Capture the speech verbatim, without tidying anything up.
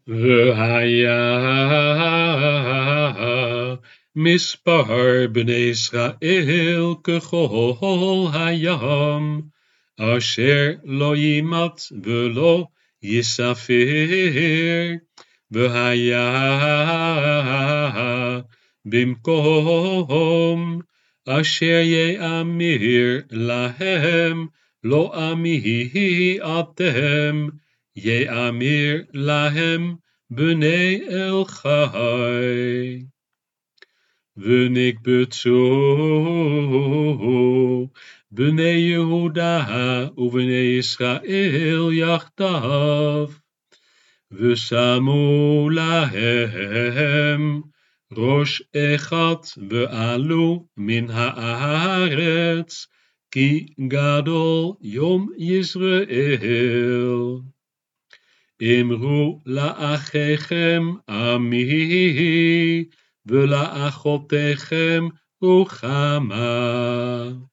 והיה מספר בני ישראל ככל הים, אשר לא יימט ולא יספר, והיה במקום אשר יאמר להם לא עמי אתם, יאמר להם בני אל חי. ונקבצו בני יהודה ובני ישראל יחדיו, ושמו להם ראש אחד ועלו מן הארץ, כי גדול יום יזרעאל. אמרו לאחיכם עמי ולאחותיכם רוחמה.